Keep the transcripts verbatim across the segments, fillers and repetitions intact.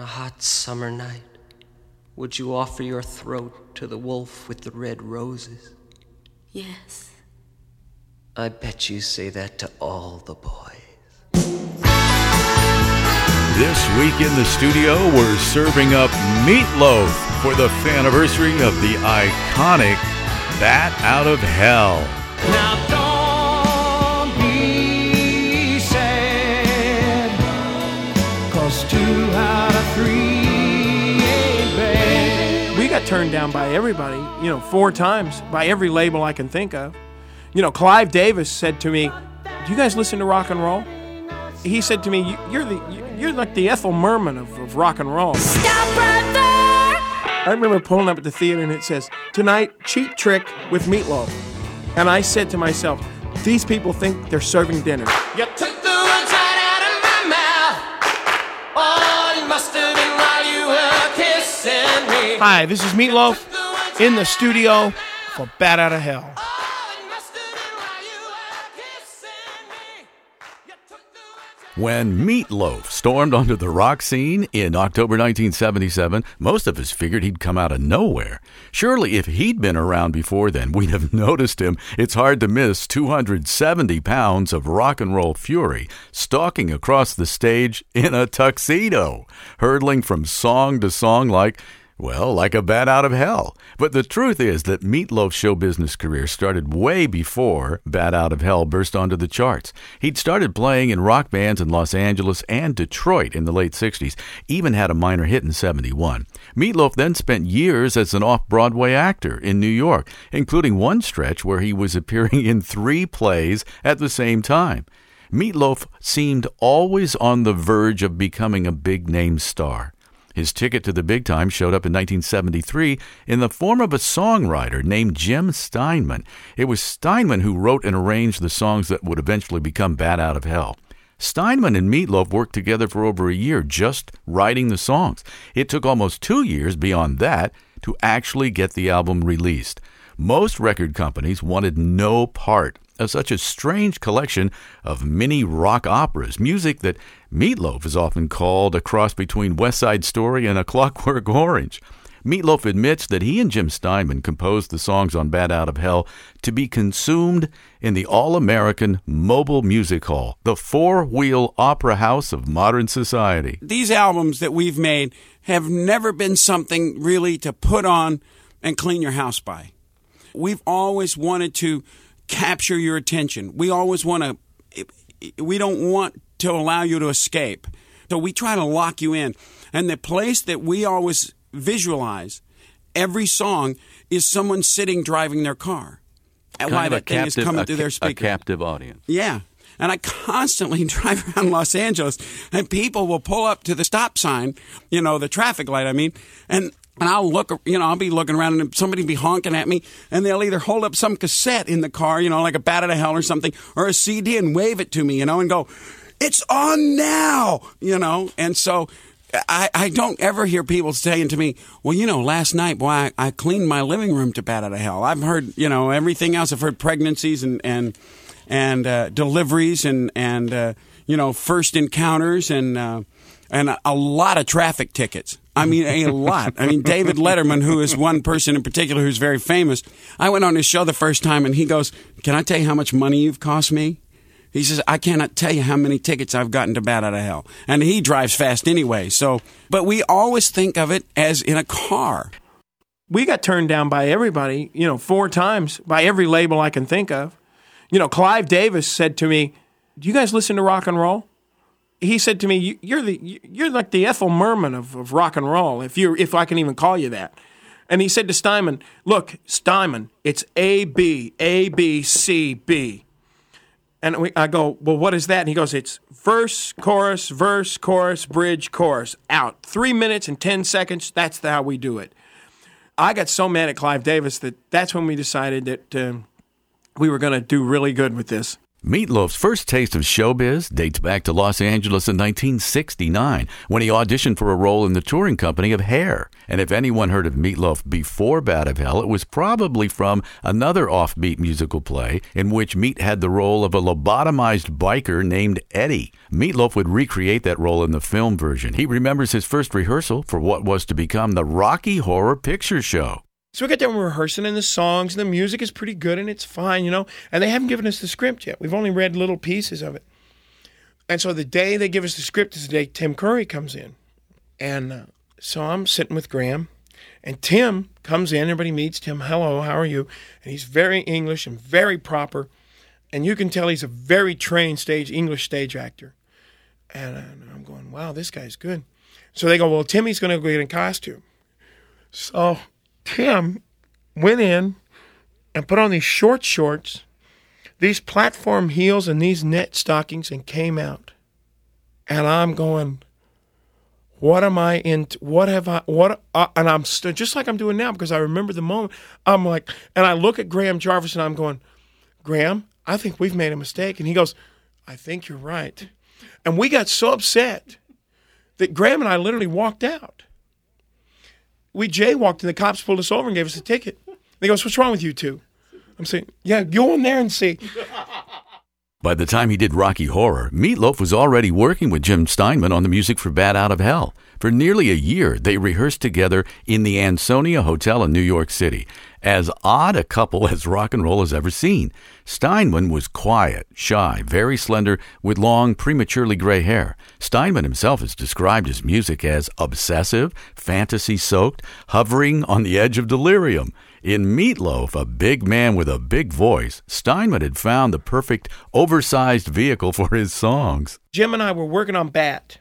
a hot summer night, would you offer your throat to the wolf with the red roses? Yes. I bet you say that to all the boys. This week in the studio, we're serving up Meatloaf for the anniversary of the iconic Bat Out of Hell. Now don't be sad, 'cause two out of three ain't bad. We got turned down by everybody, you know, four times, by every label I can think of. You know, Clive Davis said to me, do you guys listen to rock and roll? He said to me, you're the you're like the Ethel Merman of, of rock and roll. Stop right there! I remember pulling up at the theater and it says, tonight, Cheap Trick with Meatloaf. And I said to myself, these people think they're serving dinner. You took the words right out of my mouth. Oh, it must have been while you were kissing me. Hi, this is Meatloaf in the studio for Bat Out of Hell. When Meatloaf stormed onto the rock scene in October nineteen seventy-seven, most of us figured he'd come out of nowhere. Surely if he'd been around before then, we'd have noticed him. It's hard to miss two hundred seventy pounds of rock and roll fury stalking across the stage in a tuxedo, hurtling from song to song like... well, like a bat out of hell. But the truth is that Meatloaf's show business career started way before Bat Out of Hell burst onto the charts. He'd started playing in rock bands in Los Angeles and Detroit in the late sixties, even had a minor hit in seventy-one. Meatloaf then spent years as an off-Broadway actor in New York, including one stretch where he was appearing in three plays at the same time. Meatloaf seemed always on the verge of becoming a big-name star. His ticket to the big time showed up in nineteen seventy-three in the form of a songwriter named Jim Steinman. It was Steinman who wrote and arranged the songs that would eventually become Bat Out of Hell. Steinman and Meatloaf worked together for over a year just writing the songs. It took almost two years beyond that to actually get the album released. Most record companies wanted no part of such a strange collection of mini rock operas, music that Meatloaf is often called a cross between West Side Story and A Clockwork Orange. Meatloaf admits that he and Jim Steinman composed the songs on Bat Out of Hell to be consumed in the all-American Mobile Music Hall, the four-wheel opera house of modern society. These albums that we've made have never been something really to put on and clean your house by. We've always wanted to capture your attention. We always want to, we don't want to allow you to escape. So we try to lock you in. And the place that we always visualize every song is someone sitting driving their car. And why that thing is coming through their speaker. A captive audience. Yeah. And I constantly drive around Los Angeles, and people will pull up to the stop sign, you know, the traffic light, I mean, and And I'll look, you know, I'll be looking around and somebody will be honking at me, and they'll either hold up some cassette in the car, you know, like a Bat Out of Hell or something, or a C D and wave it to me, you know, and go, it's on now, you know. And so I, I don't ever hear people saying to me, well, you know, last night, boy, I, I cleaned my living room to Bat Out of Hell. I've heard, you know, everything else. I've heard pregnancies and, and, and uh, deliveries and, and uh, you know, first encounters and, uh, and a, a lot of traffic tickets. I mean, a lot. I mean, David Letterman, who is one person in particular who's very famous, I went on his show the first time, and he goes, can I tell you how much money you've cost me? He says, I cannot tell you how many tickets I've gotten to Bat Out of Hell. And he drives fast anyway. So, but we always think of it as in a car. We got turned down by everybody, you know, four times, by every label I can think of. You know, Clive Davis said to me, do you guys listen to rock and roll? He said to me, "You're the you're like the Ethel Merman of, of rock and roll, if you if I can even call you that." And he said to Steinman, "Look, Steinman, it's A B A B C B." And we, I go, "Well, what is that?" And he goes, "It's verse, chorus, verse, chorus, bridge, chorus, out. Three minutes and ten seconds. That's how we do it." I got so mad at Clive Davis that that's when we decided that uh, we were going to do really good with this. Meat Loaf's first taste of showbiz dates back to Los Angeles in nineteen sixty-nine when he auditioned for a role in the touring company of Hair. And if anyone heard of Meat Loaf before Bat of Hell, it was probably from another offbeat musical play in which Meat had the role of a lobotomized biker named Eddie. Meat Loaf would recreate that role in the film version. He remembers his first rehearsal for what was to become the Rocky Horror Picture Show. So we got there and we're rehearsing, and the songs and the music is pretty good, and it's fine, you know. And they haven't given us the script yet. We've only read little pieces of it. And so the day they give us the script is the day Tim Curry comes in. And uh, so I'm sitting with Graham, and Tim comes in. Everybody meets Tim. Hello, how are you? And he's very English and very proper. And you can tell he's a very trained stage English stage actor. And, uh, and I'm going, wow, this guy's good. So they go, well, Timmy's going to go get in costume. So Tim went in and put on these short shorts, these platform heels, and these net stockings, and came out. And I'm going, what am I into? What have I, what, uh, and I'm st- just like I'm doing now, because I remember the moment. I'm like, and I look at Graham Jarvis and I'm going, Graham, I think we've made a mistake. And he goes, I think you're right. And we got so upset that Graham and I literally walked out. We jaywalked, and the cops pulled us over and gave us a ticket. They goes, what's wrong with you two? I'm saying, yeah, go in there and see. By the time he did Rocky Horror, Meat Loaf was already working with Jim Steinman on the music for Bat Out of Hell. For nearly a year, they rehearsed together in the Ansonia Hotel in New York City. As odd a couple as rock and roll has ever seen. Steinman was quiet, shy, very slender, with long, prematurely gray hair. Steinman himself has described his music as obsessive, fantasy-soaked, hovering on the edge of delirium. In Meat Loaf, a big man with a big voice, Steinman had found the perfect, oversized vehicle for his songs. Jim and I were working on Bat,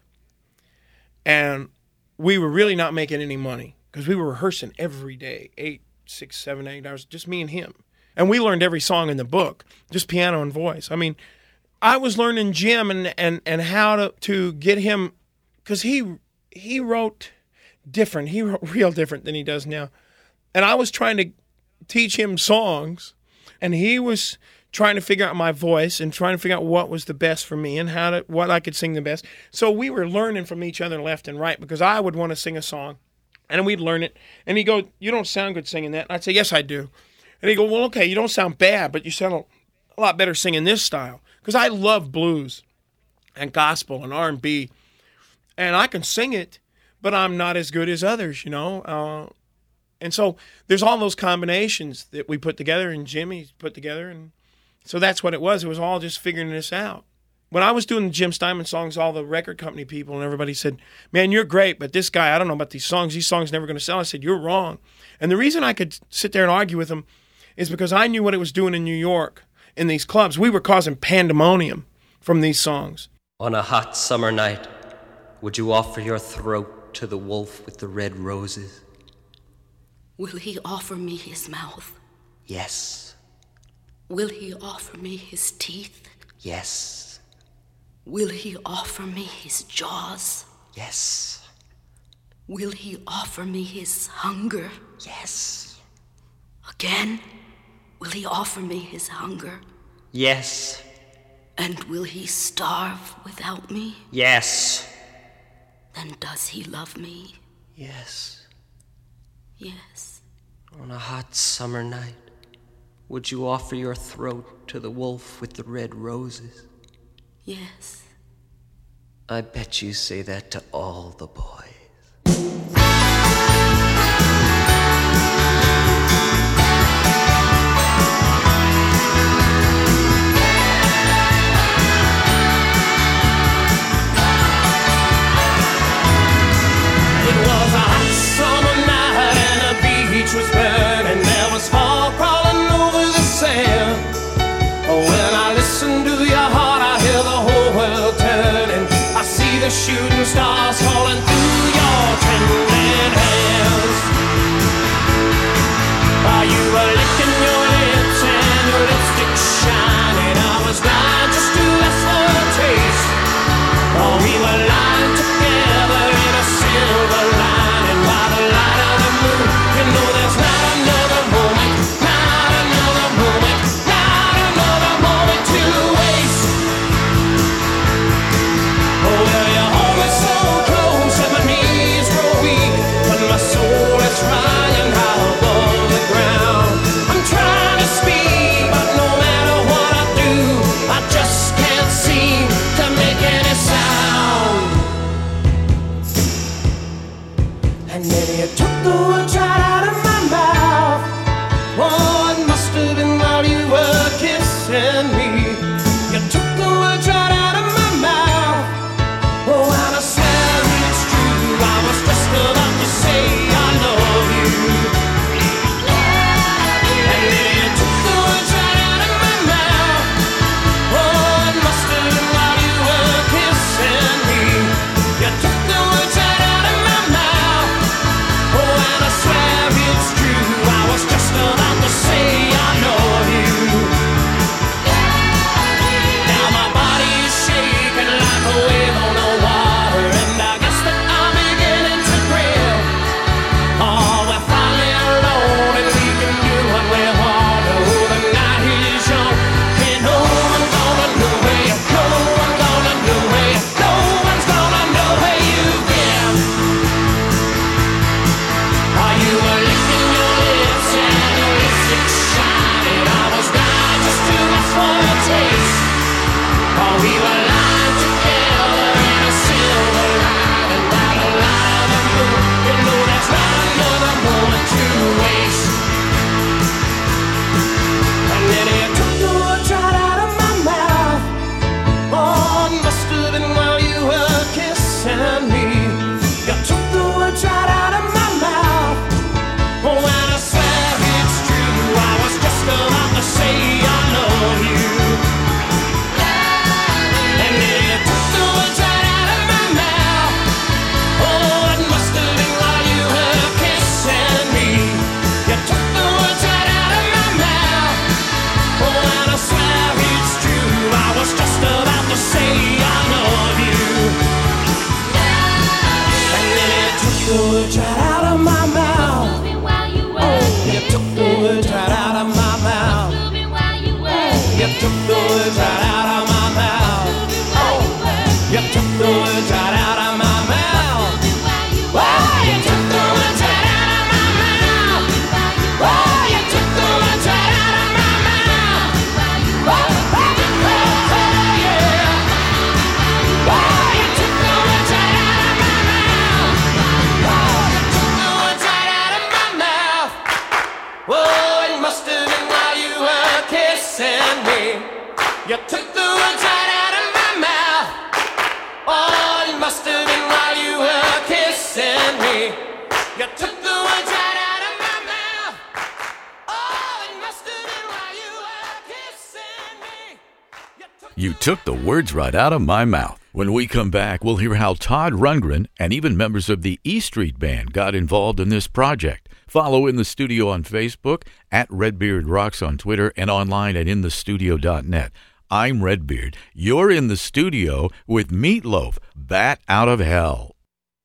and we were really not making any money because we were rehearsing every day, eight, six, seven, eight hours, just me and him. And we learned every song in the book, just piano and voice. I mean, I was learning Jim and and, and how to, to get him, because he he wrote different. He wrote real different than he does now. And I was trying to teach him songs, and he was trying to figure out my voice and trying to figure out what was the best for me and how to what I could sing the best. So we were learning from each other left and right, because I would want to sing a song, and we'd learn it. And he'd go, you don't sound good singing that. And I'd say, yes, I do. And he'd go, well, okay, you don't sound bad, but you sound a lot better singing this style. Because I love blues and gospel and R and B, and I can sing it, but I'm not as good as others, you know. Uh, and so there's all those combinations that we put together, and Jimmy put together, and so that's what it was. It was all just figuring this out. When I was doing the Jim Steinman songs, all the record company people and everybody said, man, you're great, but this guy, I don't know about these songs. These songs never going to sell. I said, you're wrong. And the reason I could sit there and argue with him is because I knew what it was doing in New York in these clubs. We were causing pandemonium from these songs. On a hot summer night, would you offer your throat to the wolf with the red roses? Will he offer me his mouth? Yes. Will he offer me his teeth? Yes. Will he offer me his jaws? Yes. Will he offer me his hunger? Yes. Again? Will he offer me his hunger? Yes. And will he starve without me? Yes. Then does he love me? Yes. Yes. On a hot summer night, would you offer your throat to the wolf with the red roses? Yes. I bet you say that to all the boys. Was burning, there was fog crawling over the sand. When I listen to your heart, I hear the whole world turning. I see the shooting stars falling through your And then you took the words right out of my mouth. Oh, it must have been while you were kissing me. You took the words right out of my mouth. Oh, and I swear it's true, I was just about to say I love you. And then you took the words right out of my mouth. Oh, it must have been while you were kissing me. You took the words right out of my mouth. Oh, and I swear it's true, I was just about to say I love you. Now my body's shaking like a wave on the water, and I guess that I'm beginning to grill. Oh, we're finally alone, and we can do what we want. Oh, the night is young, and no one's gonna know where you've no one's gonna know where you no one's gonna know where you've been. Oh, you were licking your lips and your lipstick shining. I was dying just to ask for a taste. Oh, we were lying together in a silver lining by the light of the moon. You know that's not another moment to waste. And then you took the words right out of my mouth. Oh, it must have been while you were kissing me. You took the words right out of my mouth. Oh, and I swear it's true, I was just about to say I love you. And then you took the words right out of my mouth. Oh, it must have been while you were kissing me. You took the words right out of my mouth. Oh, and I swear it's true, I was just about to say I love you. And then you took the words right out of my mouth. You took the words right out of my mouth. You took the words right out of my mouth. Oh, you took the words right out of my mouth. Oh, you took the words right out of my mouth. Oh, you took the words right out of my mouth. Oh, oh, oh, yeah. Oh, you took the words right out of my mouth. Oh, you took the words right out of my mouth. Oh, it must have been while you were kissing me. You took the words right out of my mouth. Oh, it must have been while you were kissing me. You took the words right out of my mouth. Oh, it must have been while you were kissing me. You took You took the words right out of my mouth. When we come back, we'll hear how Todd Rundgren and even members of the E Street Band got involved in this project. Follow In the Studio on Facebook, at Redbeard Rocks on Twitter, and online at in the studio dot net. I'm Redbeard. You're in the studio with Meatloaf, Bat Out of Hell.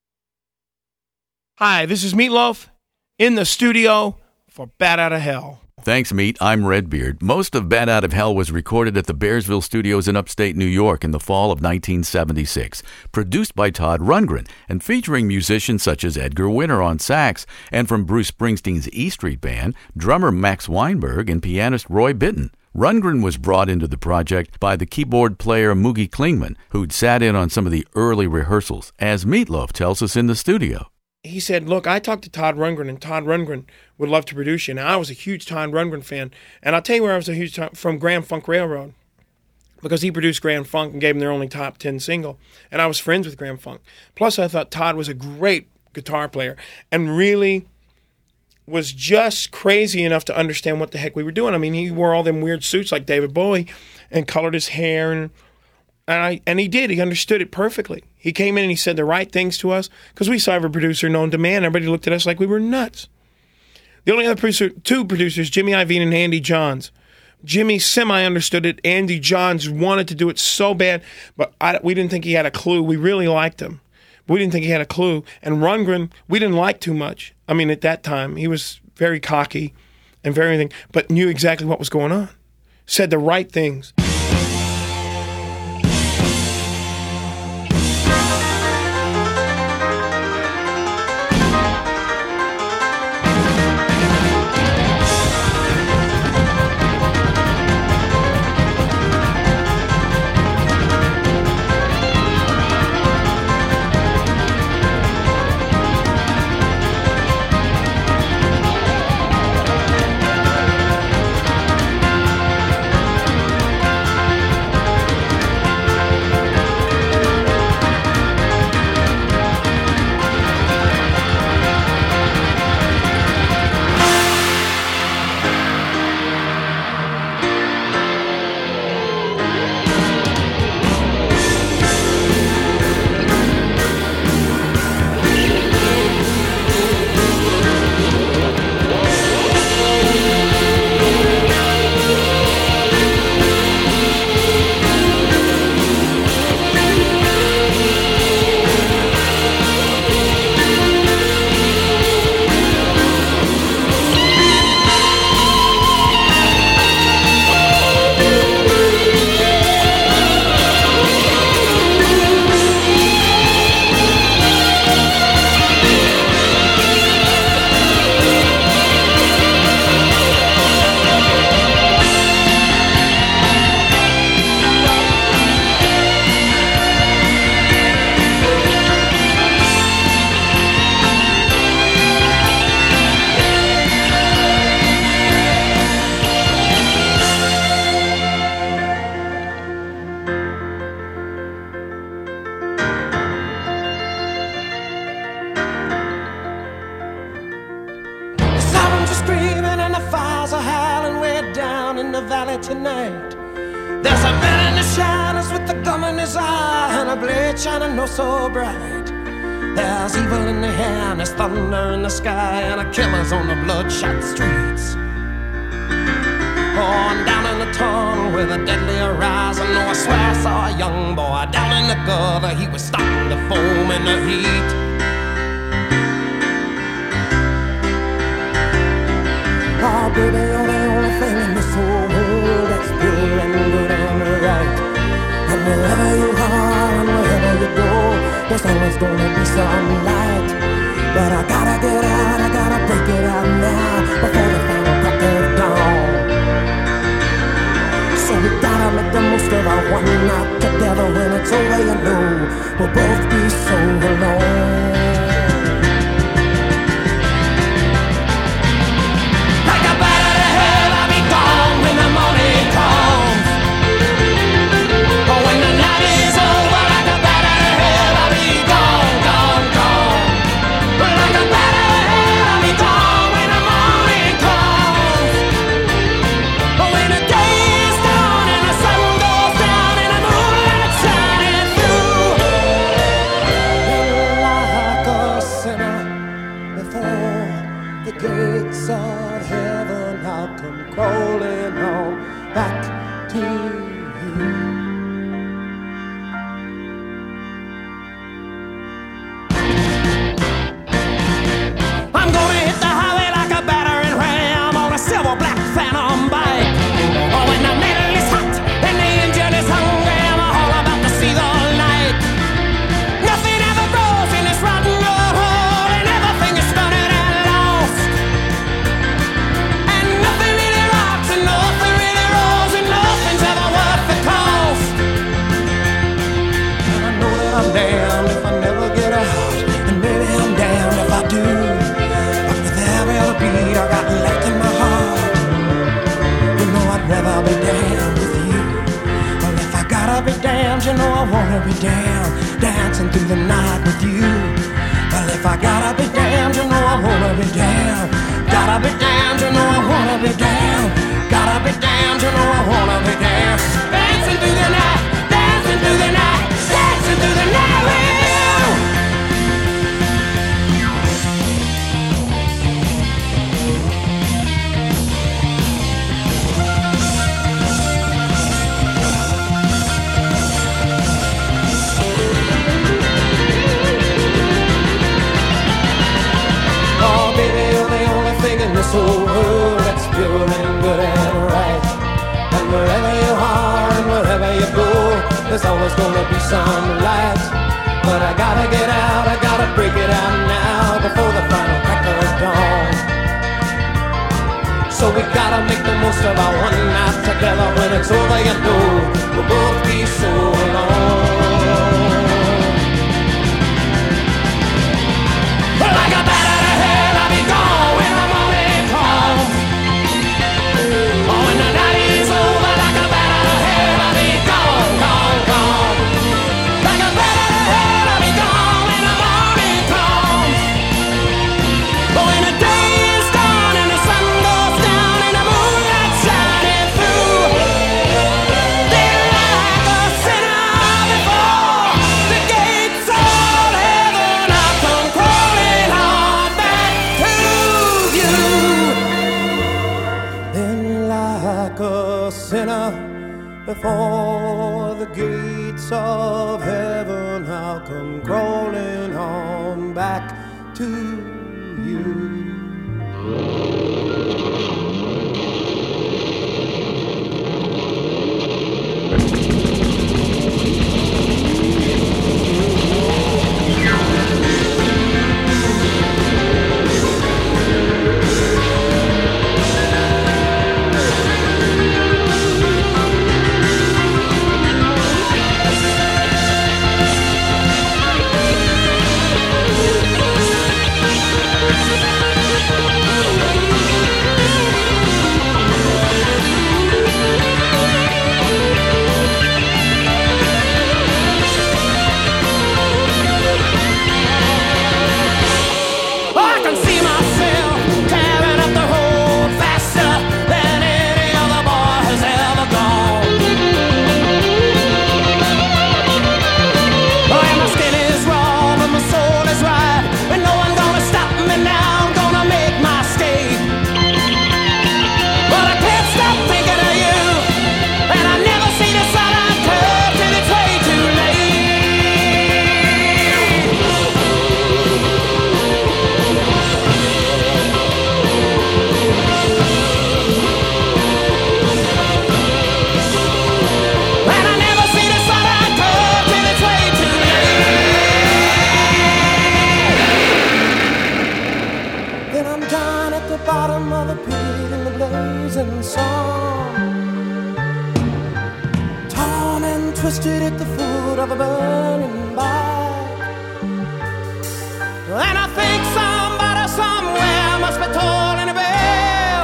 Hi, this is Meatloaf in the studio for Bat Out of Hell. Thanks, Meat. I'm Redbeard. Most of Bat Out of Hell was recorded at the Bearsville Studios in upstate New York in the fall of nineteen seventy-six. Produced by Todd Rundgren and featuring musicians such as Edgar Winter on sax, and from Bruce Springsteen's E Street Band, drummer Max Weinberg and pianist Roy Bittan. Rundgren was brought into the project by the keyboard player Moogie Klingman, who'd sat in on some of the early rehearsals, as Meatloaf tells us in the studio. He said, look, I talked to Todd Rundgren, and Todd Rundgren would love to produce you. Now, I was a huge Todd Rundgren fan, and I'll tell you where I was a huge time, from Grand Funk Railroad, because he produced Grand Funk and gave them their only top ten single, and I was friends with Grand Funk. Plus, I thought Todd was a great guitar player and really was just crazy enough to understand what the heck we were doing. I mean, he wore all them weird suits like David Bowie and colored his hair, and And I and he did. He understood it perfectly. He came in and he said the right things to us because we saw every producer known to man. Everybody looked at us like we were nuts. The only other producer, two producers, Jimmy Iovine and Andy Johns. Jimmy semi-understood it. Andy Johns wanted to do it so bad, but I, we didn't think he had a clue. We really liked him, but we didn't think he had a clue. And Rundgren, we didn't like too much. I mean, at that time, he was very cocky and very anything, but knew exactly what was going on. Said the right things. and the fires are howling way down in the valley tonight. There's a man in the shadows with the gum in his eye and a blade shining oh so bright. There's evil in the air and there's thunder in the sky and a killer's on the bloodshot streets. Oh, and down in the tunnel with a deadly horizon, oh, I swear I saw a young boy down in the gutter. He was starting to foam in the heat. Oh, baby, you're the only thing in this whole world that's pure and good and right. And wherever you are and wherever you go, there's always gonna be some light. But I gotta get out, I gotta break it out now before the final crack of dawn. So we gotta make the most of our one night together. When it's over, you know we'll both be so alone. Like a bat out of hell, I'll be gone when the morning comes. But when the night is over, like a bat out of hell, I'll be gone, gone, gone. But like a bat out of hell, I'll be gone when the morning comes. But when the day is done and the sun goes down and the moonlight shining through, like a sinner before the gates of heaven, I'll come crawling home back to you. I'm gonna hit the highway like a battering ram on a silver black phantom bike. Oh, when the metal is hot and the engine is hungry, I'm all about to see the light. Nothing ever grows in this rotten old hole, and everything is stunted and lost. And nothing really rocks, and nothing really rolls, and nothing's ever worth the cost. And I know that I'm damned if I never get out, and maybe I'm damned if I do. But with every other beat I got left in my heart, you know I'd rather be damned with you. Well, if I gotta be damned, you know I wanna be damned, dancing through the night with you. Well, if I gotta be damned, you know I wanna be damned. Gotta be damned, you know I wanna be damned. Gotta be damned, you know I wanna be damned. Dancing through the night, dancing through the night, dancing through the night with you. Oh, baby, you're the only thing in this whole world that's pure and good and right. And wherever you are and wherever you go, there's always gonna be some light. But I gotta get out, I gotta break it out now before the final crack of dawn. So we gotta make the most of our one night together. When it's over, you know we'll both be so alone. Like a bat out of hell, I'll be gone when the morning comes. Oh, when the night is over, like a bat out of hell, I'll be gone, gone, gone. Like a bat out of hell, I'll be gone when the morning comes. But when the day is done and the sun goes down and the moonlight shining through, they're like a sinner before the gates of heaven. I'll come crawling on back to you. Then like a sinner before the gates of heaven, I'll come crawling on back to you. We'll be right back. bottom of the pit in the blazing sun, torn and twisted at the foot of a burning bark. And I think somebody somewhere must be tolling a bell,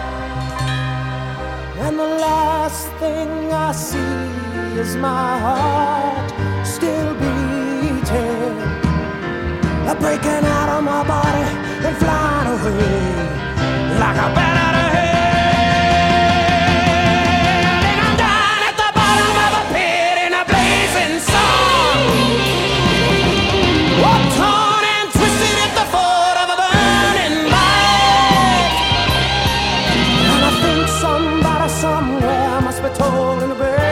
and the last thing I see is my heart still beating, breaking out of my body and flying away like a bat out of hell. And I'm down at the bottom of a pit in a blazing sun, oh, torn and twisted at the foot of a burning light. And I think somebody somewhere must be tolling a bell.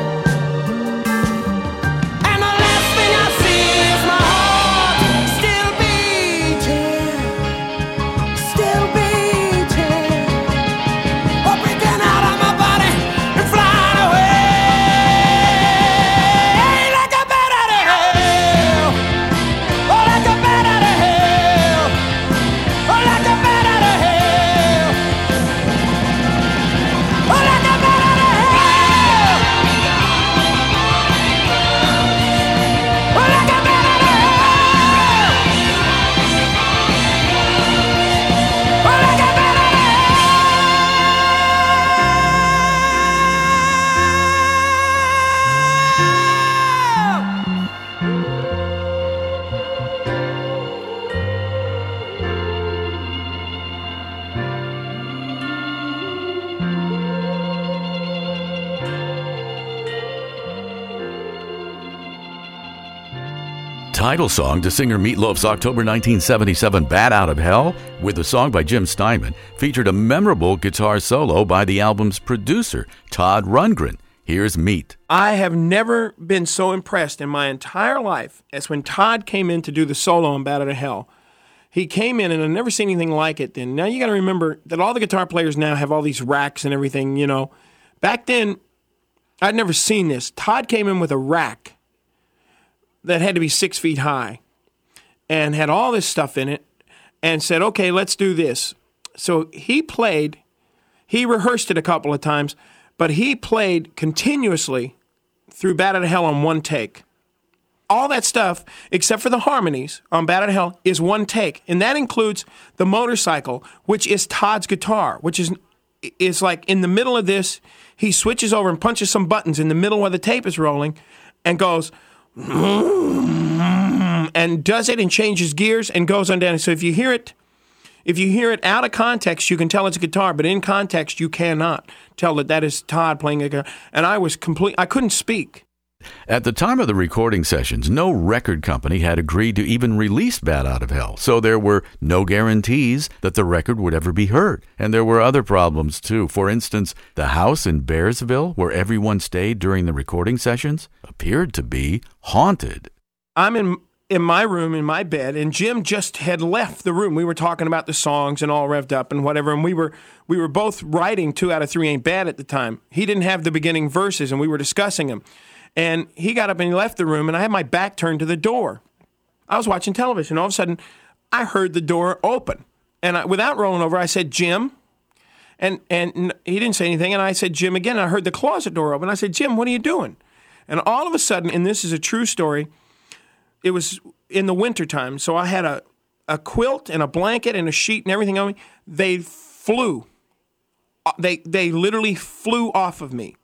Title song to singer Meat Loaf's October nineteen seventy-seven Bat Out of Hell, with a song by Jim Steinman, featured a memorable guitar solo by the album's producer, Todd Rundgren. Here's Meat. I have never been so impressed in my entire life as when Todd came in to do the solo on Bat Out of Hell. He came in, and I've never seen anything like it then. Now you got to remember that all the guitar players now have all these racks and everything, you know. Back then, I'd never seen this. Todd came in with a rack that had to be six feet high and had all this stuff in it and said, okay, let's do this. So he played, he rehearsed it a couple of times, but he played continuously through Bat Out of Hell on one take. All that stuff, except for the harmonies on Bat Out of Hell, is one take. And that includes the motorcycle, which is Todd's guitar, which is is like in the middle of this, he switches over and punches some buttons in the middle where the tape is rolling and goes, and does it and changes gears and goes on down. So if you hear it, if you hear it out of context, you can tell it's a guitar, but in context, you cannot tell that that is Todd playing a guitar. And I was complete, I couldn't speak. At the time of the recording sessions, no record company had agreed to even release Bat Out of Hell, so there were no guarantees that the record would ever be heard. And there were other problems, too. For instance, the house in Bearsville, where everyone stayed during the recording sessions, appeared to be haunted. I'm in in my room, in my bed, and Jim just had left the room. We were talking about the songs and all revved up and whatever, and we were we were both writing Two Out of Three Ain't Bad at the time. He didn't have the beginning verses, and we were discussing them. And he got up and he left the room, and I had my back turned to the door. I was watching television. All of a sudden, I heard the door open. And I, without rolling over, I said, Jim. And and he didn't say anything. And I said, Jim again. And I heard the closet door open. I said, Jim, what are you doing? And all of a sudden, and this is a true story, it was in the wintertime. So I had a, a quilt and a blanket and a sheet and everything on me. They flew. They They literally flew off of me.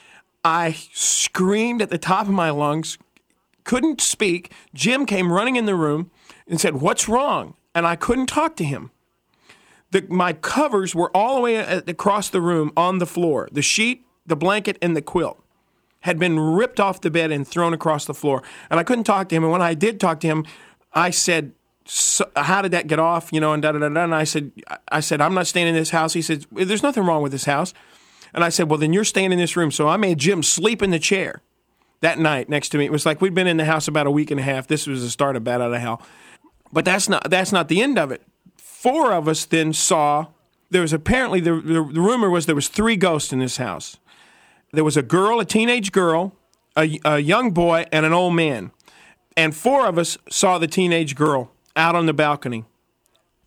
I screamed at the top of my lungs, couldn't speak. Jim came running in the room and said, what's wrong? And I couldn't talk to him. The, my covers were all the way across the room on the floor. The sheet, the blanket, and the quilt had been ripped off the bed and thrown across the floor. And I couldn't talk to him. And when I did talk to him, I said, so, how did that get off? You know, and da da da da. And I said, I said, I'm not staying in this house. He said, there's nothing wrong with this house. And I said, well, then you're staying in this room. So I made Jim sleep in the chair that night next to me. It was like we'd been in the house about a week and a half. This was the start of Bat Out of Hell. But that's not that's not the end of it. Four of us then saw, there was apparently, the, the, the rumor was there was three ghosts in this house. There was a girl, a teenage girl, a, a young boy, and an old man. And four of us saw the teenage girl out on the balcony.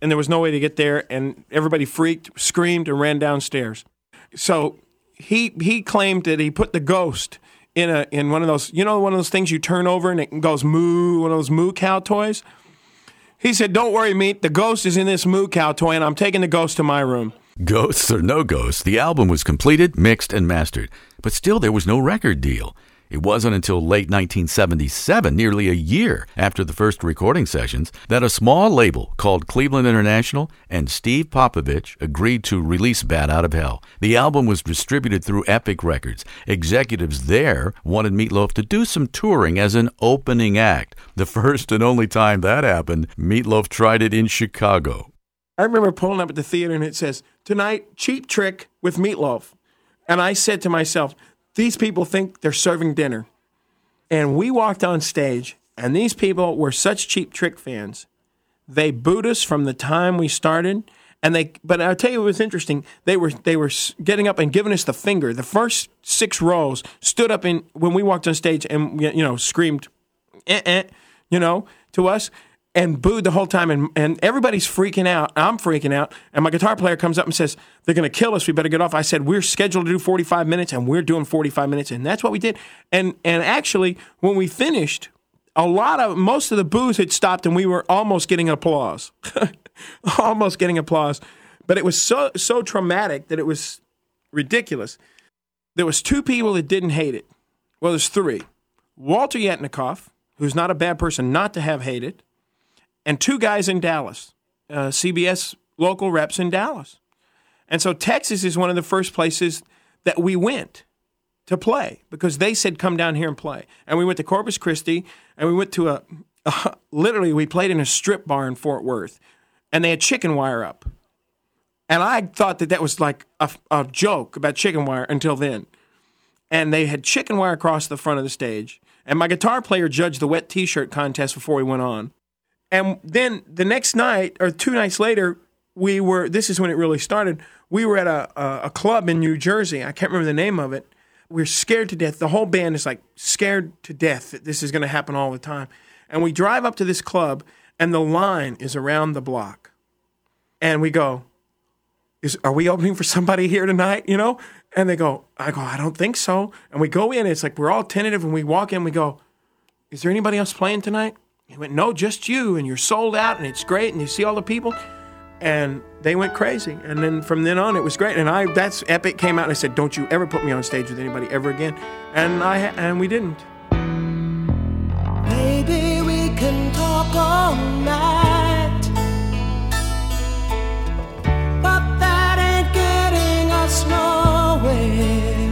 and there was no way to get there, and everybody freaked, screamed, and ran downstairs. So he he claimed that he put the ghost in a in one of those, you know, one of those things you turn over and it goes moo, one of those moo cow toys. He said, "Don't worry, Meat, the ghost is in this moo cow toy, and I'm taking the ghost to my room." Ghosts or no ghosts, the album was completed, mixed, and mastered. But still, there was no record deal. It wasn't until late nineteen seventy-seven, nearly a year after the first recording sessions, that a small label called Cleveland International and Steve Popovich agreed to release Bat Out of Hell. The album was distributed through Epic Records. Executives there wanted Meat Loaf to do some touring as an opening act. The first and only time that happened, Meat Loaf tried it in Chicago. I remember pulling up at the theater and it says, "Tonight, Cheap Trick with Meat Loaf." And I said to myself, these people think they're serving dinner. And we walked on stage, and these people were such Cheap Trick fans. They booed us from the time we started. And they, but I'll tell you what was interesting. They were they were getting up and giving us the finger. The first six rows stood up in when we walked on stage and, you know, screamed, eh, eh, you know, to us. And booed the whole time, and, and everybody's freaking out. I'm freaking out, and my guitar player comes up and says, "They're going to kill us. We better get off." I said, "We're scheduled to do forty-five minutes, and we're doing forty-five minutes," and that's what we did. And and actually, when we finished, a lot of most of the boos had stopped, and we were almost getting applause, almost getting applause. But it was so so traumatic that it was ridiculous. There was two people that didn't hate it. Well, there's three: Walter Yetnikoff, who's not a bad person not to have hated. And two guys in Dallas, uh, C B S local reps in Dallas. And so Texas is one of the first places that we went to play because they said, "Come down here and play." And we went to Corpus Christi, and we went to a, a literally, we played in a strip bar in Fort Worth, and they had chicken wire up. And I thought that that was like a, a joke about chicken wire until then. And they had chicken wire across the front of the stage. And my guitar player judged the wet T-shirt contest before we went on. And then the next night, or two nights later, we were, this is when it really started, we were at a, a, a club in New Jersey. I can't remember the name of it. We we're scared to death. The whole band is like scared to death that this is going to happen all the time. And we drive up to this club, and the line is around the block. And we go, is, are we opening for somebody here tonight, you know? And they go, I go, I don't think so. And we go in, it's like we're all tentative, and we walk in, we go, is there anybody else playing tonight? He went, no, just you, and you're sold out, and it's great, and you see all the people. And they went crazy. And then from then on, it was great. And I, that's Epic came out, and I said, don't you ever put me on stage with anybody ever again. And I and we didn't. Maybe we can talk all night, but that ain't getting us nowhere.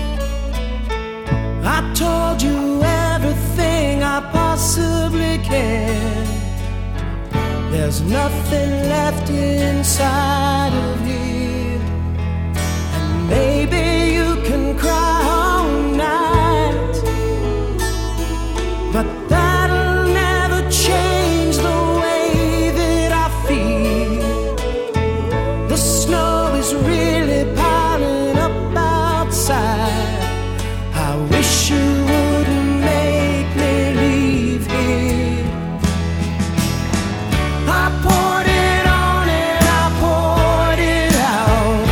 I told you everything I possibly can. There's nothing left inside of here. And maybe you can cry all night, but that'll never change the way that I feel. The snow is really piling up outside. I wish you wouldn't make me leave here. I poured it on and I poured it out.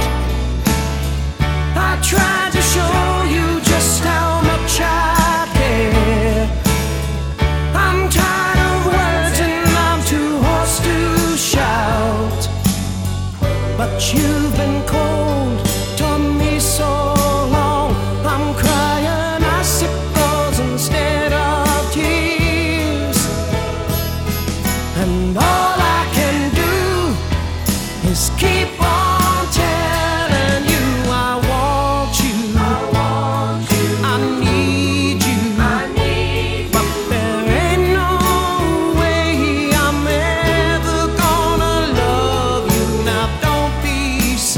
I tried to show you just how much I care. I'm tired of words and I'm too hoarse to shout. But you've been cold to me so long. I'm crying icicles instead of tears. And all I can do is keep on telling you I want you. I want you. I need you. I need you. But there ain't no way I'm ever gonna love you. Now don't be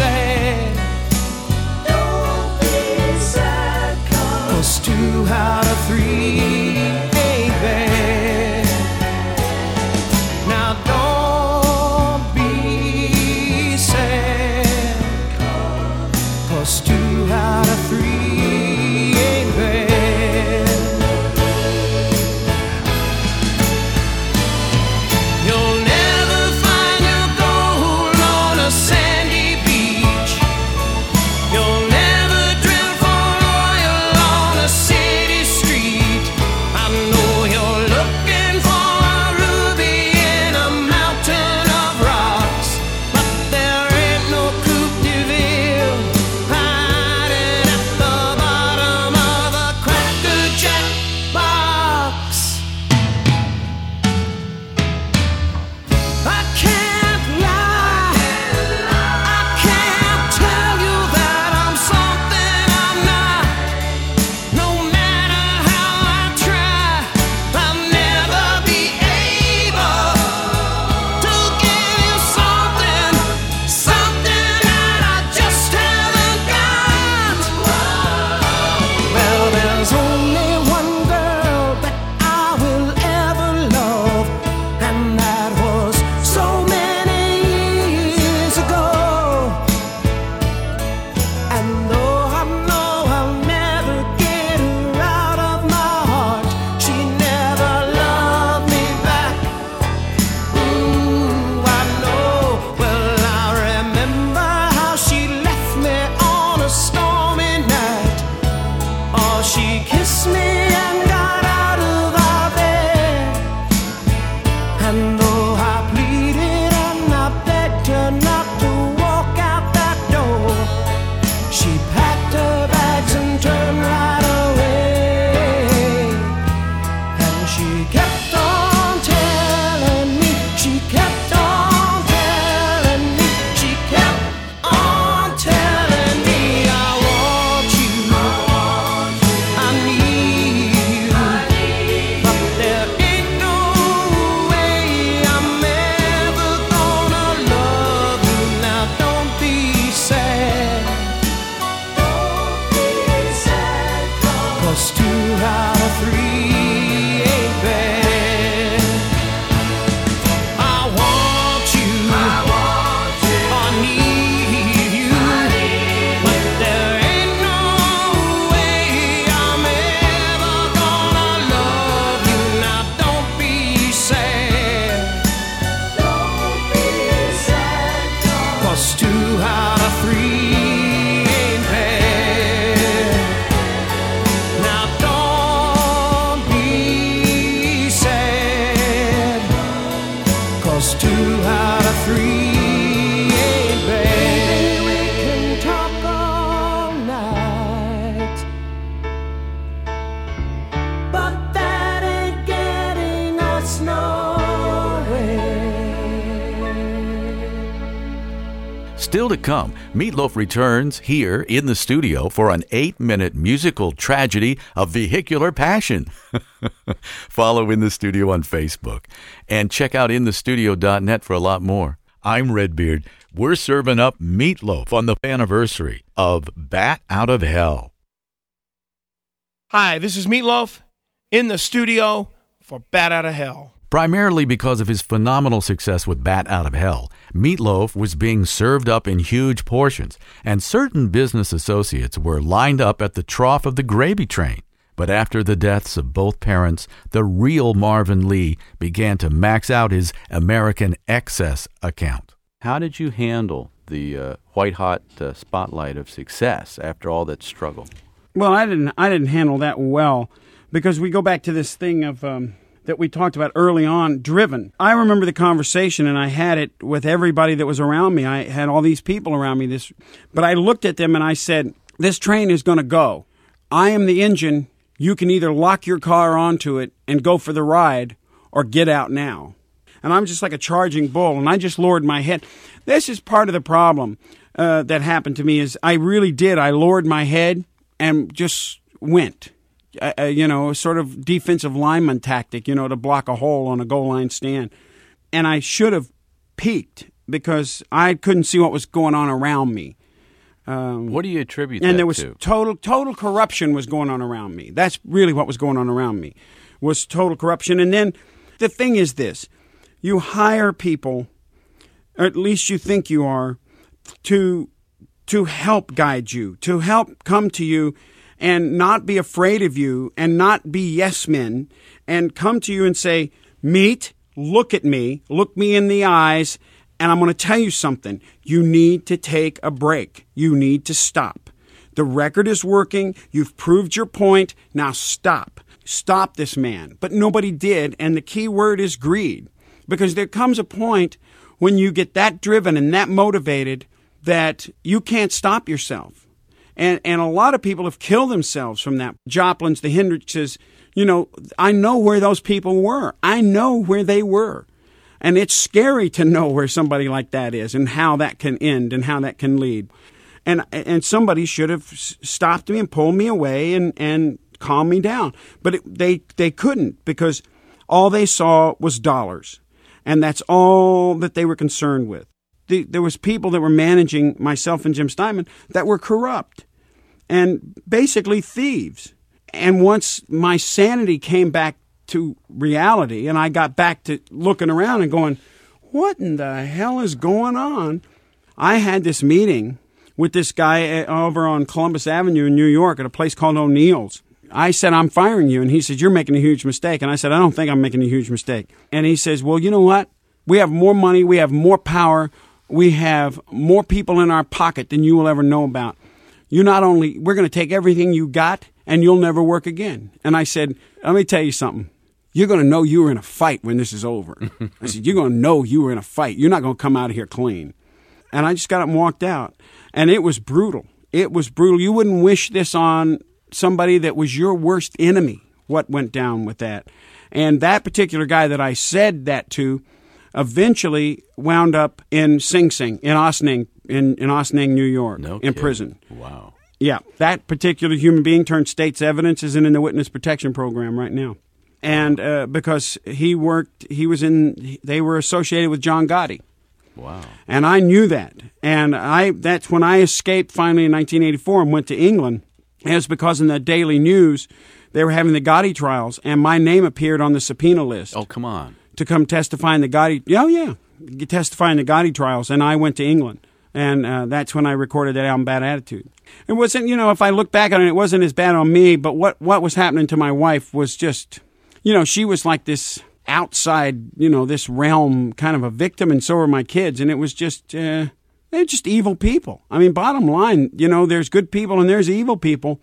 Still to come, Meatloaf returns here in the studio for an eight-minute musical tragedy of vehicular passion. Follow In the Studio on Facebook and check out in the studio dot net for a lot more. I'm Redbeard. We're serving up Meatloaf on the anniversary of Bat Out of Hell. Hi, this is Meatloaf in the studio for Bat Out of Hell. Primarily because of his phenomenal success with Bat Out of Hell, Meatloaf was being served up in huge portions, and certain business associates were lined up at the trough of the gravy train. But after the deaths of both parents, the real Marvin Lee began to max out his American Excess account. How did you handle the uh, white-hot uh, spotlight of success after all that struggle? Well, I didn't. I didn't handle that well because we go back to this thing of um, that we talked about early on, driven. I remember the conversation, and I had it with everybody that was around me. I had all these people around me. This, but I looked at them and I said, "This train is going to go. I am the engine. You can either lock your car onto it and go for the ride, or get out now." And I'm just like a charging bull, and I just lowered my head. This is part of the problem uh, that happened to me. Is I really did. I lowered my head and just went. Uh, you know, sort of defensive lineman tactic, you know, to block a hole on a goal line stand. And I should have peeked because I couldn't see what was going on around me. Um, what do you attribute and that there was to? total total corruption was going on around me. That's really what was going on around me, was total corruption. And then the thing is this. You hire people, or at least you think you are, to to help guide you, to help come to you and not be afraid of you and not be yes men and come to you and say, "Meet, look at me, look me in the eyes, and I'm going to tell you something. You need to take a break. You need to stop. The record is working. You've proved your point. Now stop. Stop this man." But nobody did, and the key word is greed. Because there comes a point when you get that driven and that motivated that you can't stop yourself. And and a lot of people have killed themselves from that. Joplin's, the Hendrixes, you know, I know where those people were. I know where they were. And it's scary to know where somebody like that is and how that can end and how that can lead. And and somebody should have stopped me and pulled me away and, and calmed me down. But it, they, they couldn't, because all they saw was dollars. And that's all that they were concerned with. The, there was people that were managing myself and Jim Steinman that were corrupt and basically thieves. And once my sanity came back to reality and I got back to looking around and going, what in the hell is going on? I had this meeting with this guy over on Columbus Avenue in New York at a place called O'Neill's. I said, "I'm firing you." And he said, "You're making a huge mistake." And I said, "I don't think I'm making a huge mistake." And he says, "Well, you know what? We have more money. We have more power. We have more people in our pocket than you will ever know about. You not only, we're going to take everything you got and you'll never work again." And I said, "Let me tell you something. You're going to know you were in a fight when this is over." I said, "You're going to know you were in a fight. You're not going to come out of here clean." And I just got up and walked out. And it was brutal. It was brutal. You wouldn't wish this on somebody that was your worst enemy, what went down with that. And that particular guy that I said that to eventually wound up in Sing Sing, in Ossining, in, in Ossining, New York, no in kidding. prison. Wow. Yeah, that particular human being turned state's evidence is in, in the witness protection program right now. And uh, because he worked, he was in, they were associated with John Gotti. Wow. And I knew that. And I that's when I escaped finally in nineteen eighty-four and went to England. It was because in the Daily News, they were having the Gotti trials, and my name appeared on the subpoena list. Oh, come on. To come testify in the Gotti, oh yeah, testify in the Gotti trials, and I went to England. And uh, that's when I recorded that album, Bad Attitude. It wasn't, you know, if I look back on it, it wasn't as bad on me, but what, what was happening to my wife was just, you know, she was like this outside, you know, this realm kind of a victim, and so were my kids, and it was just... Uh, They're just evil people. I mean, bottom line, you know, there's good people and there's evil people.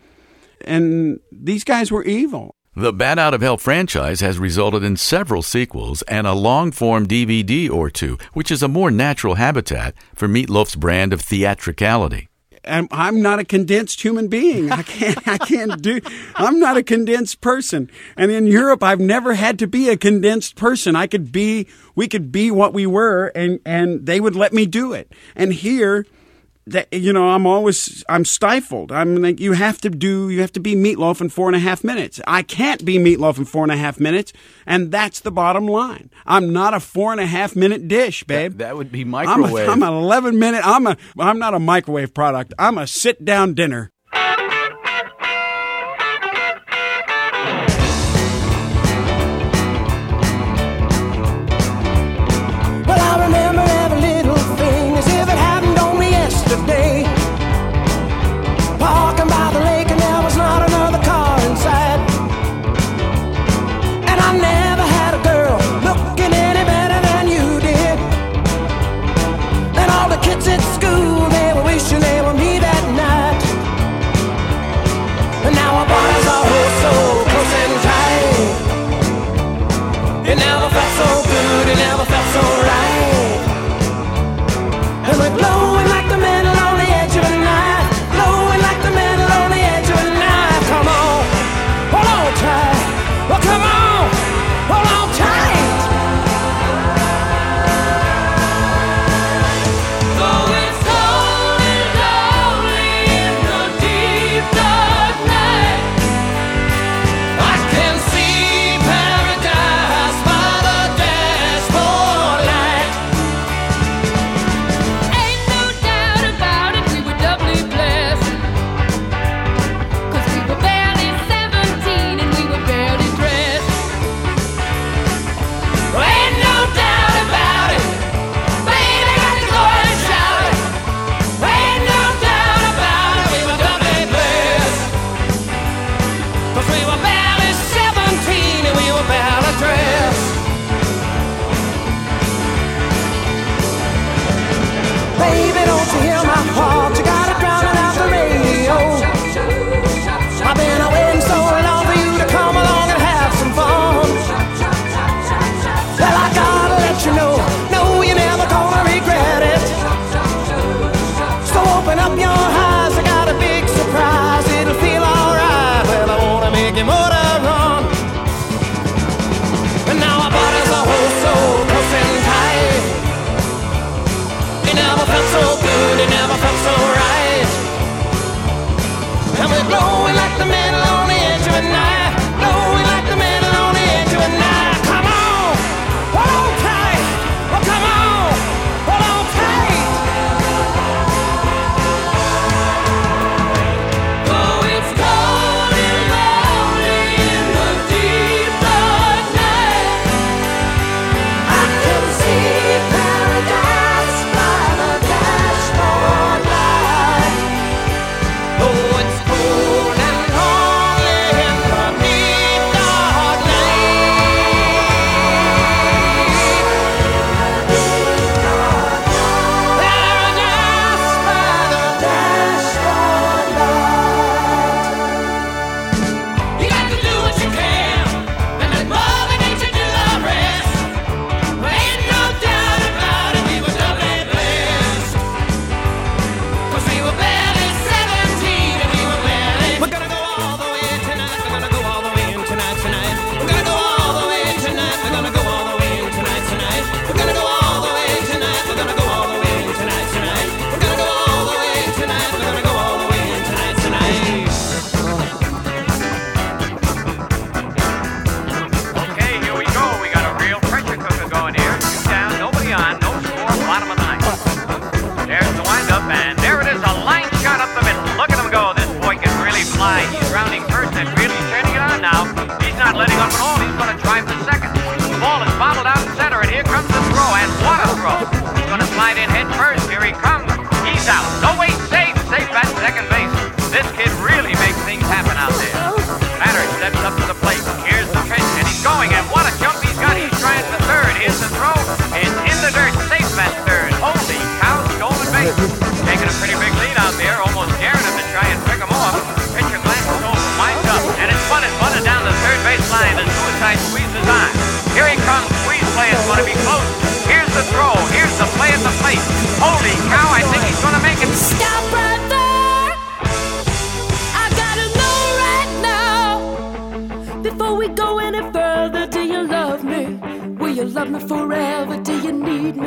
And these guys were evil. The Bat Out of Hell franchise has resulted in several sequels and a long-form D V D or two, which is a more natural habitat for Meatloaf's brand of theatricality. I'm, I'm not a condensed human being. I can't, I can't do, I'm not a condensed person. And in Europe, I've never had to be a condensed person. I could be, we could be what we were, and, and they would let me do it. And here, that, you know, I'm always, I'm stifled. I'm like, you have to do, you have to be Meat Loaf in four and a half minutes. I can't be Meat Loaf in four and a half minutes. And that's the bottom line. I'm not a four and a half minute dish, babe. That, that would be I'm, microwave. a, I'm an eleven minute, I'm a, I'm not a microwave product. I'm a sit down dinner. Well, I remember every little thing as if it happened only yesterday. Walking by the lake and there was not another car inside. And I never had a girl looking any better than you did. And all the kids at school, they were wishing they were me that night.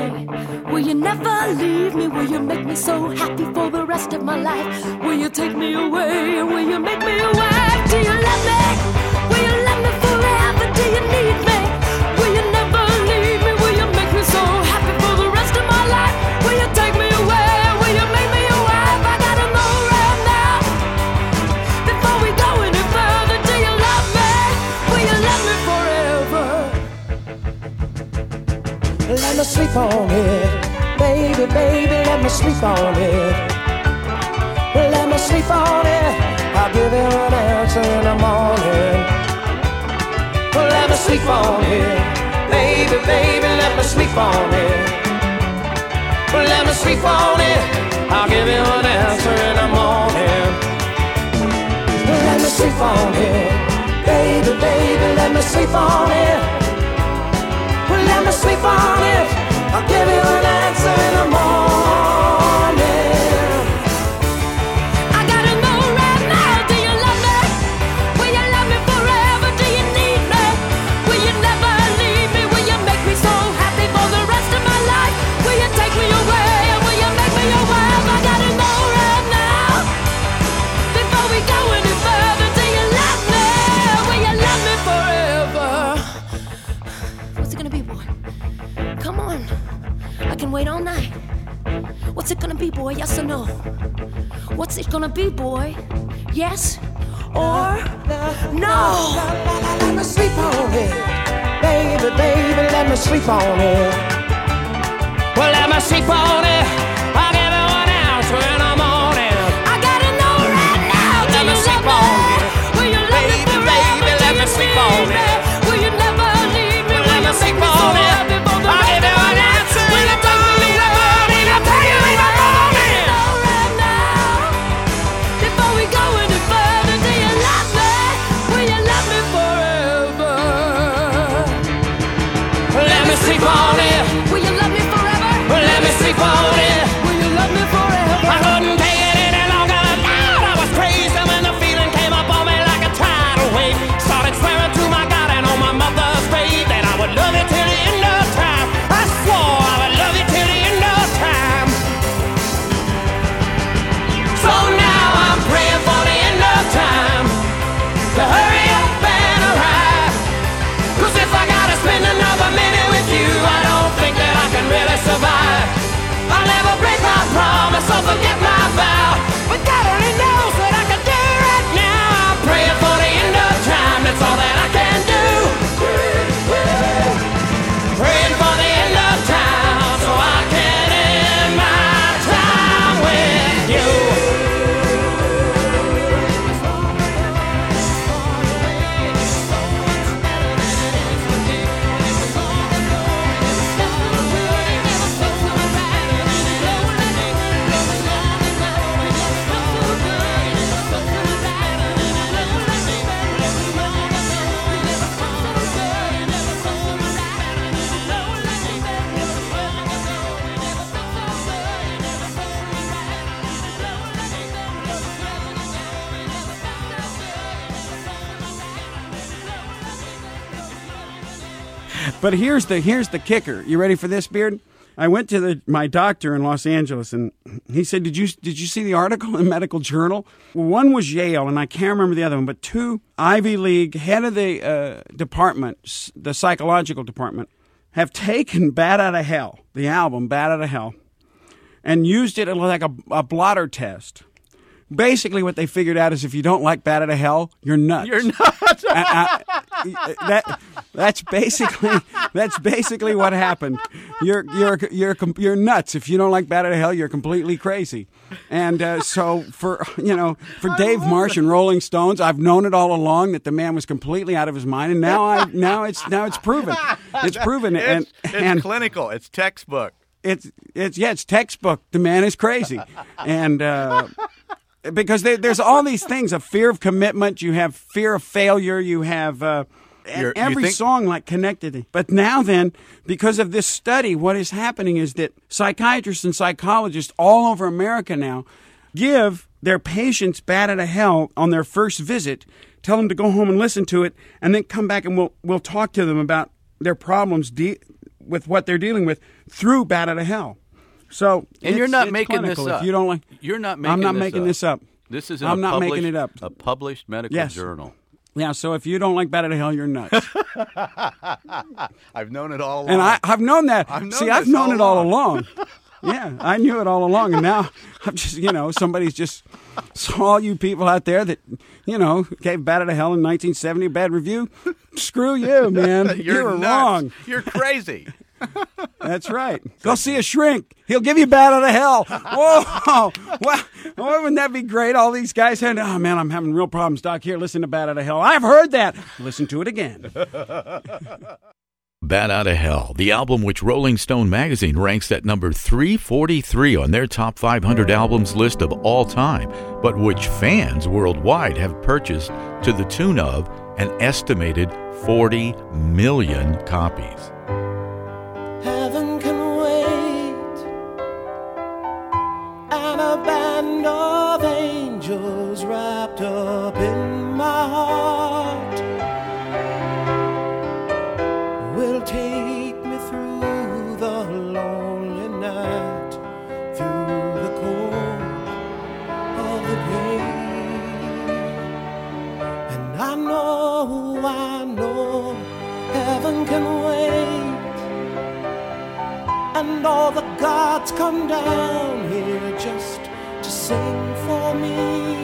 me? Will you never leave me? Will you make me so happy for the rest of my life? Will you take me away? And will you make me your wife? Do you love me? Will you love me forever? Do you need me? Will you never leave me? Will you make me so happy for the rest of my life? Will you take me away? Will you make me your wife? I gotta know right now, before we go any further. Do you love me? Will you love me forever? Let me sleep on it, baby, baby, let me sleep on it. Let me sleep on it, I'll give you an answer in the morning. Let me sleep on it, baby, baby, let me sleep on it. Let me sleep on it, I'll give you an answer in the morning. Let me sleep on it, baby, baby, let me sleep on it. Let me sleep on it, I'll give you an answer in the morning. I gotta know right now, do you love me? Will you love me forever? Do you need me? Will you never leave me? Will you make me so happy for the rest of my life? Will you take me away? And will you make me your wife? I gotta know right now, before we go any further. Do you love me? Will you love me forever? What's it gonna be, boy? Come on, I can wait all night. What's it gonna be, boy? Yes or no? What's it gonna be, boy? Yes or no? Let me sleep on it, baby, baby, let me sleep on it. Well, let me sleep on it, I'll give you an answer in the morning. I gotta know right now, do Let me you sleep love on me? it, Will you love me baby, forever? baby, Do let you me sleep need on me? it. Will you never leave me? Well, Will let me you sleep make me so on it, happy for the I'll rest give of you my an life? answer Will in you the take me morning. away? I'll tell you in the morning. Know right now, before we go any further. Do you love me? Will you love me forever? Let me sleep on it, Will you love me forever? let me sleep on it. Will you love me forever? I couldn't take it any longer. Lord, I was crazy when the feeling came up on me like a tidal wave. Started swearing to my God and on my mother's grave that I would love you till the end of time. I swore I would love you till the end of time. So now I'm praying for the end of time to hurry up and arrive. 'Cause if I gotta spend another minute with you, I don't think that I can really survive. I'll never break my promise or forget my vow, but God only knows what I can do right now. I'm praying for the end of time, that's all that I can do. Praying for the end of time so I can end my time with you. But here's the here's the kicker. You ready for this, Beard? I went to the, my doctor in Los Angeles, and he said, "Did you did you see the article in Medical Journal?" Well, one was Yale, and I can't remember the other one, but two Ivy League head of the uh, department, the psychological department, have taken "Bat Out of Hell," the album "Bat Out of Hell," and used it like a, a blotter test. Basically, what they figured out is if you don't like "Bat Out of Hell," you're nuts. You're nuts. I, I, that that's basically that's basically what happened. You're you're you're you're nuts if you don't like "Bat Out of Hell." You're completely crazy. And uh, so for you know for Dave Marsh and Rolling Stones, I've known it all along that the man was completely out of his mind, and now I now it's now it's proven. It's proven, It's, and it's and clinical. It's textbook. it's it's yeah, it's textbook. The man is crazy, and. Uh, Because there, there's all these things, a fear of commitment, you have fear of failure, you have uh, You're- you every think- song like connected. But now then, because of this study, what is happening is that psychiatrists and psychologists all over America now give their patients "Bat Out of Hell" on their first visit, tell them to go home and listen to it, and then come back and we'll we'll talk to them about their problems de- with what they're dealing with through Bat Out of Hell. So, and you're it's- not it's making clinical. this up. If you don't like, You're not making. I'm not this making up. this up. This is in I'm a not published, making it up. A published medical Yes. journal. Yeah. So if you don't like Bat Out of Hell, you're nuts. I've known it all along. And I, I've known that. I've known See, I've this known all it all along. along. Yeah, I knew it all along, and now I'm just, you know, somebody's just. So all you people out there that, you know, gave Bat Out of Hell in nineteen seventy a bad review, screw you, man. You're you were nuts. wrong. You're crazy. That's right. Go see a shrink. He'll give you Bat Out of Hell. Whoa. Well, wouldn't that be great? All these guys saying, oh, man, I'm having real problems, Doc. Here, listen to Bat Out of Hell. I've heard that. Listen to it again. Bat Out of Hell, the album which Rolling Stone magazine ranks at number three forty-three on their top five hundred albums list of all time, but which fans worldwide have purchased to the tune of an estimated forty million copies. Heaven can wait, and a band of angels wrapped up in my heart will take me through the lonely night, through the cold of the pain. And I know, I know, heaven can wait, and all the gods come down here just to sing for me.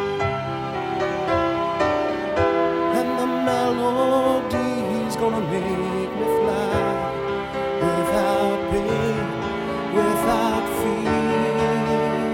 And the melody's gonna make me fly without pain, without fear.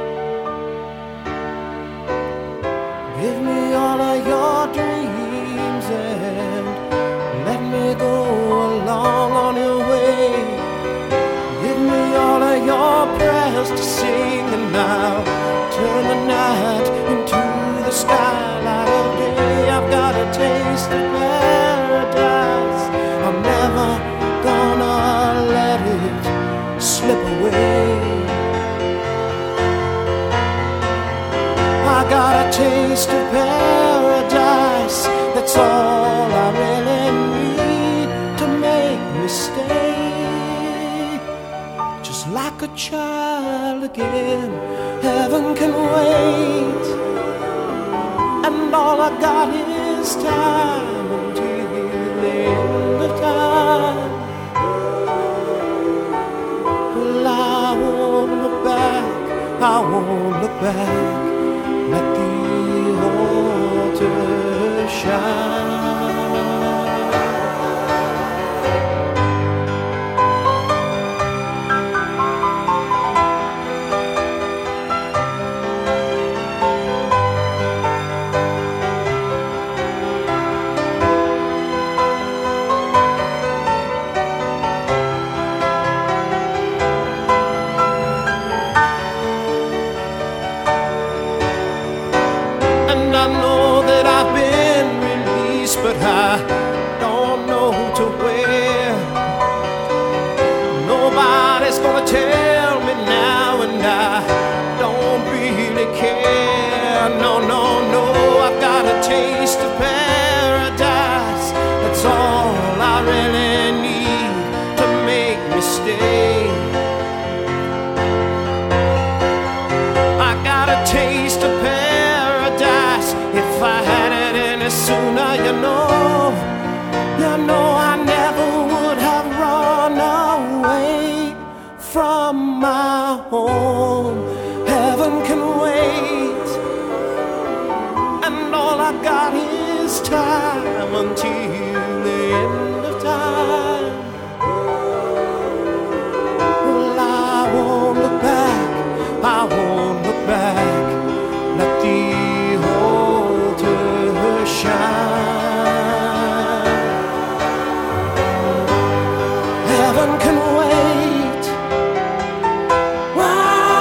Give me all of your dreams and let me go along on your way. Give me all of your prayers to sing, and I'll turn the night into the skylight of day. I've got a taste of paradise. I'm never gonna let it slip away. I got a taste of paradise. That's all I really need to make me stay. Just like a child again, heaven can wait, and all I got is time until the end of time. Well, I won't look back, I won't look back. Let the altar shine. But I don't know to where. Nobody's gonna tell me now, and I don't really care. No, no, no, I've got a taste of paradise. That's all I really need to make me stay. I got a taste of paradise. If I had it any sooner, you know, you know I never would have run away from my home. Heaven can wait, and all I got is time until the end of time. Well, I won't look back, I won't look back. Let the altar shine. Heaven can wait. Why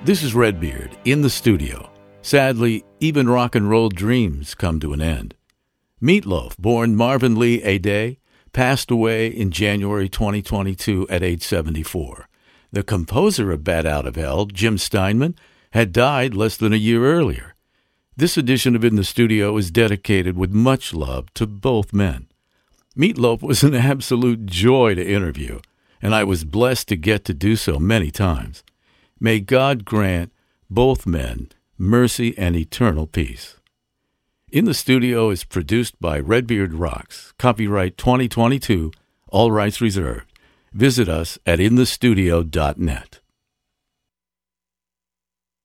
This is Redbeard in the studio. Sadly, even rock and roll dreams come to an end. Meatloaf, born Marvin Lee Aday, passed away in January twenty twenty-two at age seventy-four. The composer of Bat Out of Hell, Jim Steinman, had died less than a year earlier. This edition of In the Studio is dedicated with much love to both men. Meatloaf was an absolute joy to interview, and I was blessed to get to do so many times. May God grant both men mercy and eternal peace. In the Studio is produced by Redbeard Rocks. Copyright twenty twenty-two, all rights reserved. Visit us at in the studio dot net.